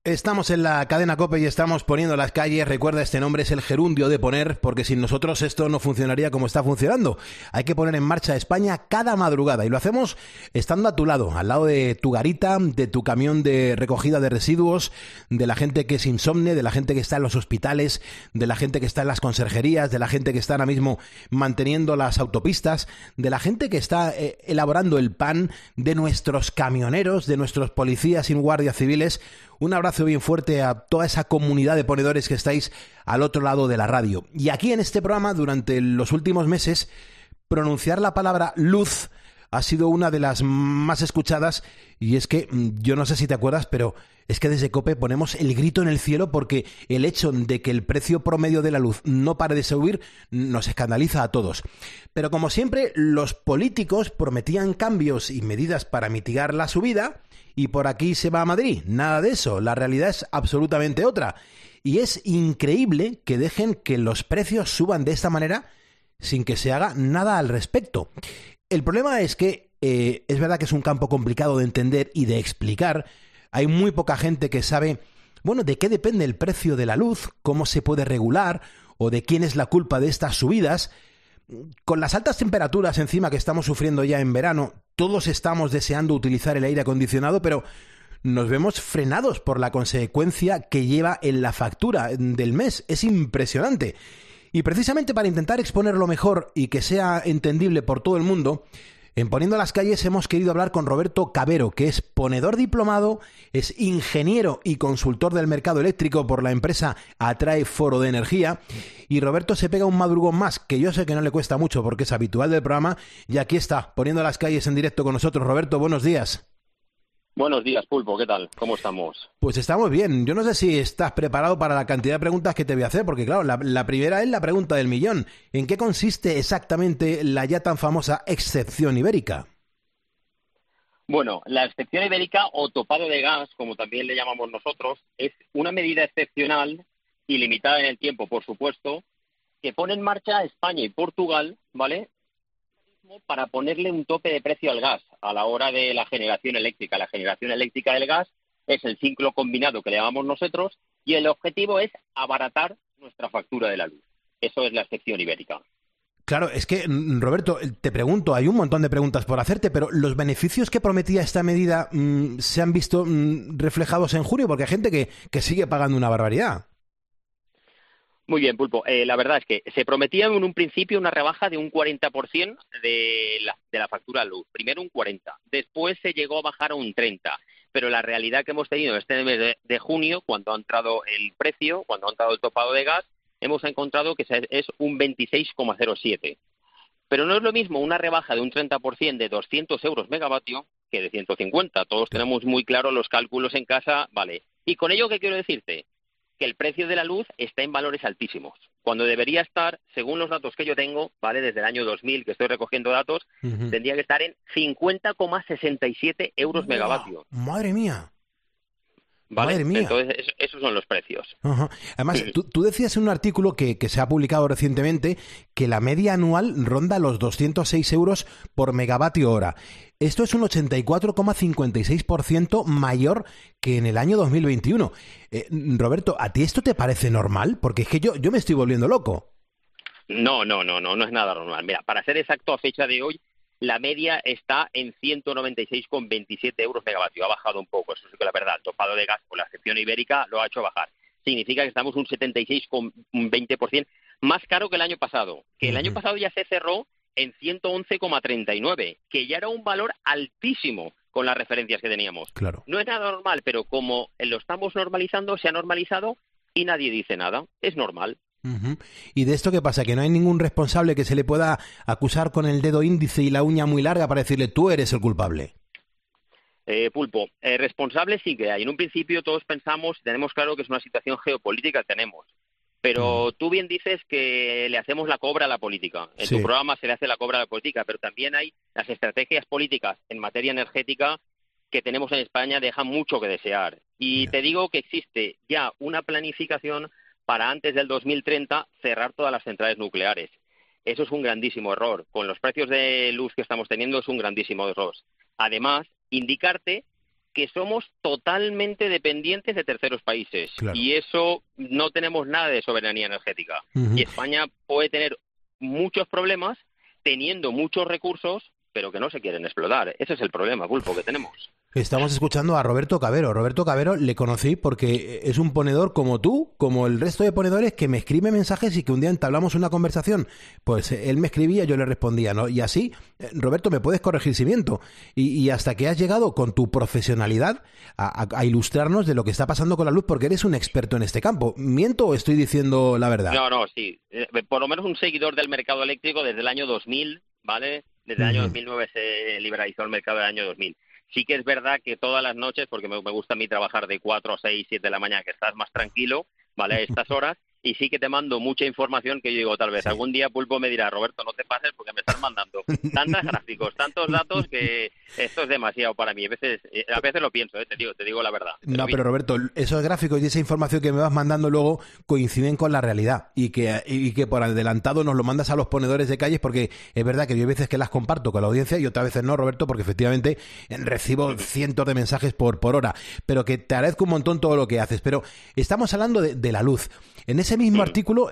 Estamos en la cadena COPE y estamos poniendo las calles. Recuerda, este nombre es el gerundio de poner, porque sin nosotros esto no funcionaría como está funcionando. Hay que poner en marcha España cada madrugada y lo hacemos estando a tu lado, al lado de tu garita, de tu camión de recogida de residuos, de la gente que es insomne, de la gente que está en los hospitales, de la gente que está en las conserjerías, de la gente que está ahora mismo manteniendo las autopistas, de la gente que está elaborando el pan, de nuestros camioneros, de nuestros policías y guardias civiles. Un abrazo bien fuerte a toda esa comunidad de ponedores que estáis al otro lado de la radio. Y aquí en este programa, durante los últimos meses, pronunciar la palabra luz ha sido una de las más escuchadas, y es que, yo no sé si te acuerdas, pero es que desde COPE ponemos el grito en el cielo porque el hecho de que el precio promedio de la luz no pare de subir nos escandaliza a todos. Pero como siempre, los políticos prometían cambios y medidas para mitigar la subida, y por aquí se va a Madrid. Nada de eso, la realidad es absolutamente otra. Y es increíble que dejen que los precios suban de esta manera sin que se haga nada al respecto. El problema es que es verdad que es un campo complicado de entender y de explicar. Hay muy poca gente que sabe, bueno, de qué depende el precio de la luz, cómo se puede regular o de quién es la culpa de estas subidas. Con las altas temperaturas encima que estamos sufriendo ya en verano, todos estamos deseando utilizar el aire acondicionado, pero nos vemos frenados por la consecuencia que lleva en la factura del mes. Es impresionante. Y precisamente para intentar exponerlo mejor y que sea entendible por todo el mundo, en Poniendo las Calles hemos querido hablar con Roberto Cabero, que es ponedor diplomado, es ingeniero y consultor del mercado eléctrico por la empresa Atrae Foro de Energía. Y Roberto se pega un madrugón más, que yo sé que no le cuesta mucho porque es habitual del programa, y aquí está, Poniendo las Calles en directo con nosotros. Roberto, buenos días. Buenos días, Pulpo, ¿qué tal? ¿Cómo estamos? Pues estamos bien. Yo no sé si estás preparado para la cantidad de preguntas que te voy a hacer, porque claro, la primera es la pregunta del millón. ¿En qué consiste exactamente la ya tan famosa excepción ibérica? Bueno, la excepción ibérica o topado de gas, como también le llamamos nosotros, es una medida excepcional y limitada en el tiempo, por supuesto, que pone en marcha España y Portugal, ¿vale?, para ponerle un tope de precio al gas a la hora de la generación eléctrica. La generación eléctrica del gas es el ciclo combinado que le llamamos nosotros y el objetivo es abaratar nuestra factura de la luz. Eso es la excepción ibérica. Claro, es que, Roberto, te pregunto, hay un montón de preguntas por hacerte, pero ¿los beneficios que prometía esta medida se han visto reflejados en junio? Porque hay gente que sigue pagando una barbaridad. Muy bien, Pulpo. La verdad es que se prometía en un principio una rebaja de un 40% de la factura de luz. Primero un 40%, después se llegó a bajar a un 30%. Pero la realidad que hemos tenido este mes de junio, cuando ha entrado el precio, cuando ha entrado el topado de gas, hemos encontrado que es un 26,07. Pero no es lo mismo una rebaja de un 30% de 200 euros megavatio que de 150. Todos tenemos muy claro los cálculos en casa, ¿vale? Y con ello, ¿qué quiero decirte? Que el precio de la luz está en valores altísimos, cuando debería estar, según los datos que yo tengo, ¿vale?, desde el año 2000, que estoy recogiendo datos, tendría que estar en 50,67 euros megavatio. ¡Madre mía! ¿Vale? ¡Madre mía! Entonces, esos son los precios. Ajá. Además, tú decías en un artículo que se ha publicado recientemente que la media anual ronda los 206 euros por megavatio hora. Esto es un 84,56% mayor que en el año 2021. Roberto, ¿a ti esto te parece normal? Porque es que yo me estoy volviendo loco. No es nada normal. Mira, para ser exacto, a fecha de hoy, la media está en 196,27 euros megavatio. Ha bajado un poco, eso sí que la verdad. El topado de gas por la excepción ibérica lo ha hecho bajar. Significa que estamos un 76,20% más caro que el año pasado. Que el año pasado ya se cerró en 111,39, que ya era un valor altísimo con las referencias que teníamos. Claro. No es nada normal, pero como lo estamos normalizando, se ha normalizado y nadie dice nada. Es normal. ¿Y de esto qué pasa? ¿Que no hay ningún responsable que se le pueda acusar con el dedo índice y la uña muy larga para decirle tú eres el culpable? Pulpo, responsable sí que hay. En un principio todos pensamos, tenemos claro que es una situación geopolítica que tenemos. Pero tú bien dices que le hacemos la cobra a la política. En tu programa se le hace la cobra a la política, pero también hay las estrategias políticas en materia energética que tenemos en España dejan mucho que desear. Y te digo que existe ya una planificación para antes del 2030 cerrar todas las centrales nucleares. Eso es un grandísimo error. Con los precios de luz que estamos teniendo es un grandísimo error. Además, indicarte que somos totalmente dependientes de terceros países. Claro. Y eso no tenemos nada de soberanía energética. Uh-huh. Y España puede tener muchos problemas teniendo muchos recursos, pero que no se quieren explotar. Ese es el problema, Pulpo, que tenemos. Estamos escuchando a Roberto Cabero. Roberto Cabero le conocí porque es un ponedor como tú, como el resto de ponedores, que me escribe mensajes y que un día entablamos una conversación. Pues él me escribía, yo le respondía, ¿no? Y así, Roberto, me puedes corregir si miento. Y hasta que has llegado con tu profesionalidad a ilustrarnos de lo que está pasando con la luz, porque eres un experto en este campo. ¿Miento o estoy diciendo la verdad? No, sí. Por lo menos un seguidor del mercado eléctrico desde el año 2000, ¿vale? Desde el año 2009 se liberalizó el mercado del año 2000. Sí que es verdad que todas las noches, porque me gusta a mí trabajar de 4 a 6, 7 de la mañana, que estás más tranquilo, ¿vale? A estas horas, y sí que te mando mucha información que yo digo, tal vez algún día Pulpo me dirá, Roberto, no te pases porque me estás mandando tantos gráficos, tantos datos que esto es demasiado para mí. A veces lo pienso, te digo la verdad. No, pero Roberto, esos gráficos y esa información que me vas mandando luego coinciden con la realidad y que por adelantado nos lo mandas a los ponedores de calles, porque es verdad que yo hay veces que las comparto con la audiencia y otras veces no, Roberto, porque efectivamente recibo cientos de mensajes por hora, pero que te agradezco un montón todo lo que haces. Pero estamos hablando de la luz. En ese mismo artículo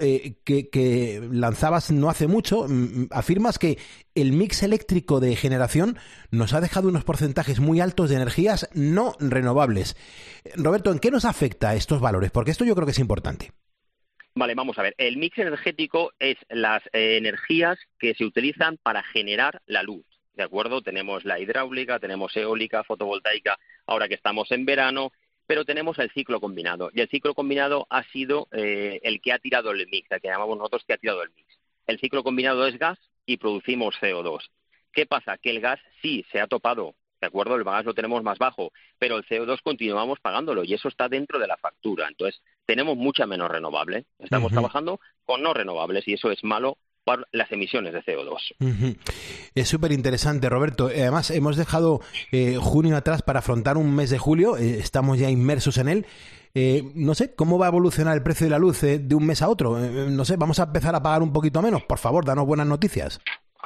que lanzabas no hace mucho, afirmas que el mix eléctrico de generación nos ha dejado unos porcentajes muy altos de energías no renovables. Roberto, ¿en qué nos afecta estos valores? Porque esto yo creo que es importante. Vale, vamos a ver. El mix energético es las energías que se utilizan para generar la luz. ¿De acuerdo? Tenemos la hidráulica, tenemos eólica, fotovoltaica, ahora que estamos en verano, pero tenemos el ciclo combinado. Y el ciclo combinado ha sido el que ha tirado el mix, el que llamamos nosotros que ha tirado el mix. El ciclo combinado es gas y producimos CO2. ¿Qué pasa? Que el gas sí se ha topado, ¿de acuerdo? El gas lo tenemos más bajo, pero el CO2 continuamos pagándolo y eso está dentro de la factura. Entonces, tenemos mucha menos renovable. Estamos trabajando con no renovables y eso es malo para las emisiones de CO2. Es súper interesante, Roberto. Además, hemos dejado junio atrás para afrontar un mes de julio. Estamos ya inmersos en él. No sé, ¿cómo va a evolucionar el precio de la luz de un mes a otro? No sé, ¿vamos a empezar a pagar un poquito menos? Por favor, danos buenas noticias.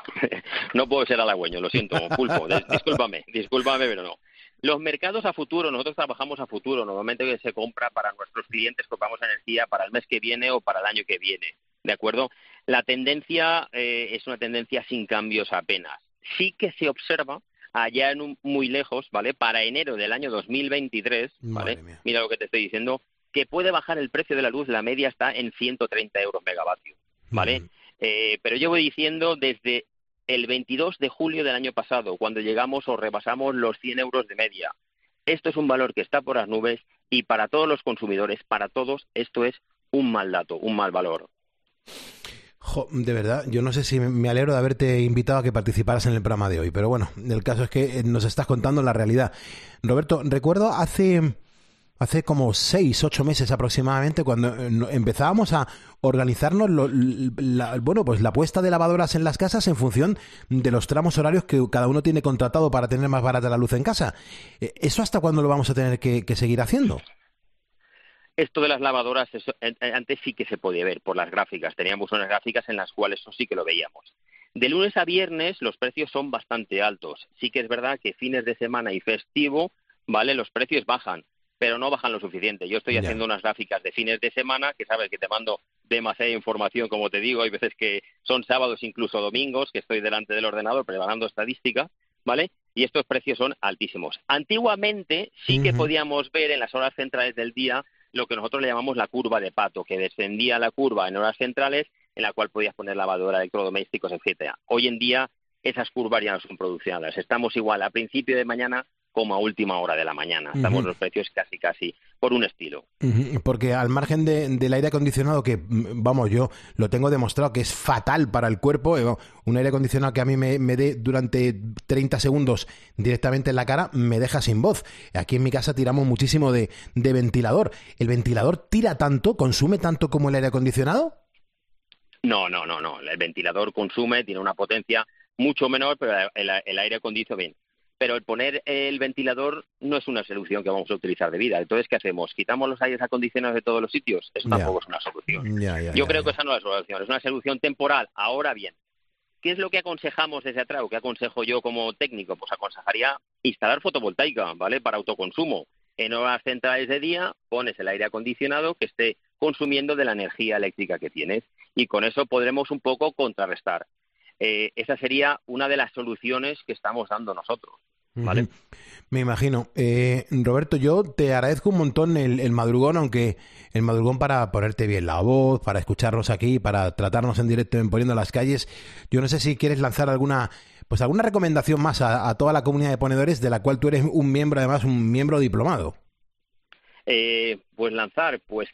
No puedo ser halagüeño, lo siento, Pulpo. Discúlpame, pero no. Los mercados a futuro, nosotros trabajamos a futuro. Normalmente se compra para nuestros clientes, compramos energía para el mes que viene o para el año que viene. ¿De acuerdo? La tendencia es una tendencia sin cambios apenas. Sí que se observa allá muy lejos, ¿vale? Para enero del año 2023, ¿vale? Mira lo que te estoy diciendo, que puede bajar el precio de la luz, la media está en 130 euros megavatio, ¿vale? Pero llevo diciendo desde el 22 de julio del año pasado, cuando llegamos o rebasamos los 100 euros de media. Esto es un valor que está por las nubes y para todos los consumidores, para todos, esto es un mal dato, un mal valor. De verdad, yo no sé si me alegro de haberte invitado a que participaras en el programa de hoy, pero bueno, el caso es que nos estás contando la realidad. Roberto, recuerdo hace como 6, 8 meses aproximadamente, cuando empezábamos a organizarnos pues la puesta de lavadoras en las casas en función de los tramos horarios que cada uno tiene contratado para tener más barata la luz en casa. ¿Eso hasta cuándo lo vamos a tener que seguir haciendo? Esto de las lavadoras, antes sí que se podía ver por las gráficas. Teníamos unas gráficas en las cuales eso sí que lo veíamos. De lunes a viernes los precios son bastante altos. Sí que es verdad que fines de semana y festivo, ¿vale? Los precios bajan, pero no bajan lo suficiente. Yo estoy haciendo unas gráficas de fines de semana, que sabes que te mando demasiada información, como te digo. Hay veces que son sábados, incluso domingos, que estoy delante del ordenador preparando estadística, ¿vale? Y estos precios son altísimos. Antiguamente sí que podíamos ver en las horas centrales del día lo que nosotros le llamamos la curva de Pato, que descendía la curva en horas centrales en la cual podías poner lavadora, electrodomésticos, etcétera. Hoy en día esas curvas ya no son produccionadas. Estamos igual a principio de mañana como a última hora de la mañana. Estamos los precios casi por un estilo. Porque al margen del aire acondicionado, que vamos, yo lo tengo demostrado que es fatal para el cuerpo, un aire acondicionado que a mí me dé durante 30 segundos directamente en la cara, me deja sin voz. Aquí en mi casa tiramos muchísimo de ventilador. ¿El ventilador tira tanto, consume tanto como el aire acondicionado? No. El ventilador tiene una potencia mucho menor, pero el aire acondicionado bien. Pero el poner el ventilador no es una solución que vamos a utilizar de vida. Entonces, ¿qué hacemos? ¿Quitamos los aires acondicionados de todos los sitios? Eso tampoco es una solución. Yo creo que esa no es la solución. Es una solución temporal. Ahora bien, ¿qué es lo que aconsejamos desde atrás? ¿O qué aconsejo yo como técnico? Pues aconsejaría instalar fotovoltaica, ¿vale? Para autoconsumo. En horas centrales de día pones el aire acondicionado que esté consumiendo de la energía eléctrica que tienes y con eso podremos un poco contrarrestar. Esa sería una de las soluciones que estamos dando nosotros, ¿vale? Me imagino. Roberto, yo te agradezco un montón el madrugón, aunque el madrugón para ponerte bien la voz, para escucharnos aquí, para tratarnos en directo en Poniendo las Calles. Yo no sé si quieres lanzar alguna recomendación más a toda la comunidad de ponedores, de la cual tú eres un miembro, además un miembro diplomado. Pues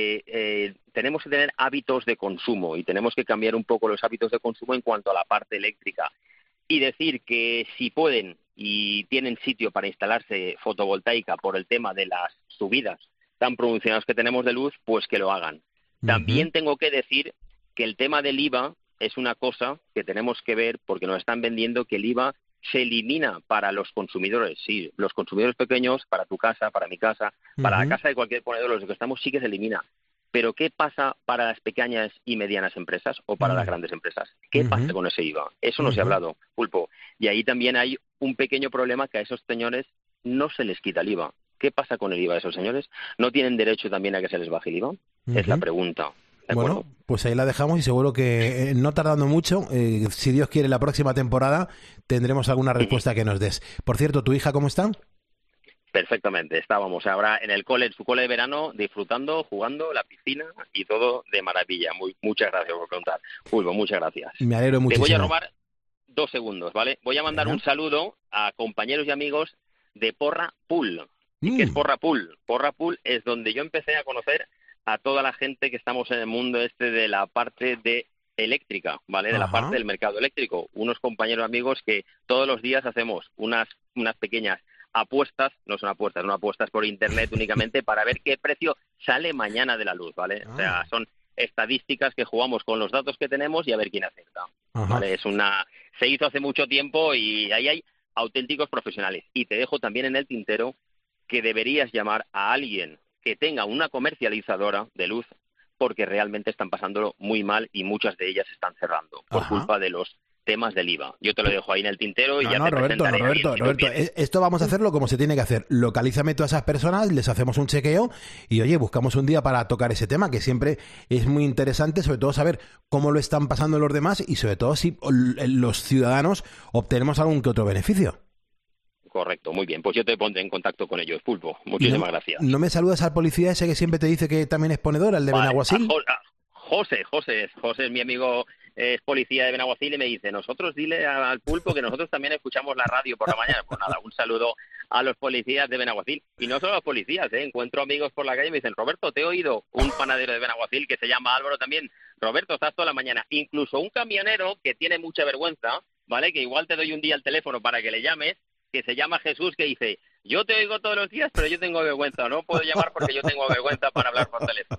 que tenemos que tener hábitos de consumo y tenemos que cambiar un poco los hábitos de consumo en cuanto a la parte eléctrica y decir que si pueden y tienen sitio para instalarse fotovoltaica por el tema de las subidas tan pronunciadas que tenemos de luz, pues que lo hagan. También tengo que decir que el tema del IVA es una cosa que tenemos que ver porque nos están vendiendo que el IVA se elimina para los consumidores, sí, los consumidores pequeños, para tu casa, para mi casa, para la casa de cualquier ponedor, los que estamos sí que se elimina. Pero ¿qué pasa para las pequeñas y medianas empresas o para las grandes empresas? ¿Qué pasa con ese IVA? Eso no se ha hablado, Pulpo. Y ahí también hay un pequeño problema que a esos señores no se les quita el IVA. ¿Qué pasa con el IVA de esos señores? ¿No tienen derecho también a que se les baje el IVA? Es la pregunta. Bueno, pues ahí la dejamos y seguro que no tardando mucho, si Dios quiere, la próxima temporada tendremos alguna respuesta que nos des. Por cierto, ¿tu hija cómo está? Perfectamente, estábamos ahora en el cole, en su cole de verano, disfrutando, jugando, la piscina y todo de maravilla. Muchas gracias por preguntar. Pulpo, muchas gracias. Me alegro muchísimo. Te voy a robar 2 segundos, ¿vale? Voy a mandar un saludo a compañeros y amigos de Porra Pool. ¿Y qué es Porra Pool? Porra Pool es donde yo empecé a conocer a toda la gente que estamos en el mundo de la parte de eléctrica, ¿vale? De la parte del mercado eléctrico. Unos compañeros amigos que todos los días hacemos unas pequeñas apuestas, no son apuestas, son apuestas por internet únicamente para ver qué precio sale mañana de la luz, ¿vale? O sea, son estadísticas que jugamos con los datos que tenemos y a ver quién acierta, ¿vale? Se hizo hace mucho tiempo y ahí hay auténticos profesionales. Y te dejo también en el tintero que deberías llamar a alguien que tenga una comercializadora de luz porque realmente están pasándolo muy mal y muchas de ellas están cerrando por culpa de los temas del IVA. Yo te lo dejo ahí en el tintero y ya te presentaré. Roberto, esto vamos a hacerlo como se tiene que hacer. Localízame todas esas personas, les hacemos un chequeo y, oye, buscamos un día para tocar ese tema, que siempre es muy interesante, sobre todo saber cómo lo están pasando los demás y sobre todo si los ciudadanos obtenemos algún que otro beneficio. Correcto, muy bien. Pues yo te pondré en contacto con ellos, Pulpo. Muchísimas gracias. ¿No me saludas al policía ese que siempre te dice que también es ponedor, el de Benaguasil? José es mi amigo, es policía de Benaguacil y me dice, nosotros dile al Pulpo que nosotros también escuchamos la radio por la mañana. Pues nada, un saludo a los policías de Benaguacil. Y no solo a los policías, encuentro amigos por la calle y me dicen, Roberto, te he oído, un panadero de Benaguacil que se llama Álvaro también. Roberto, estás toda la mañana. Incluso un camionero que tiene mucha vergüenza, ¿vale? Que igual te doy un día el teléfono para que le llames, que se llama Jesús, que dice, yo te oigo todos los días, pero yo tengo vergüenza, no puedo llamar porque yo tengo vergüenza para hablar por teléfono.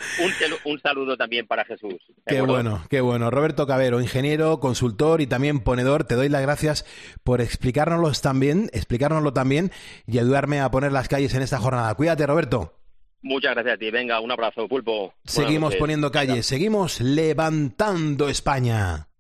Un saludo también para Jesús. Qué bueno. Roberto Cabero, ingeniero, consultor y también ponedor, te doy las gracias por explicárnoslo también y ayudarme a poner las calles en esta jornada. Cuídate, Roberto. Muchas gracias a ti. Venga, un abrazo, Pulpo. Seguimos poniendo calles, seguimos levantando España.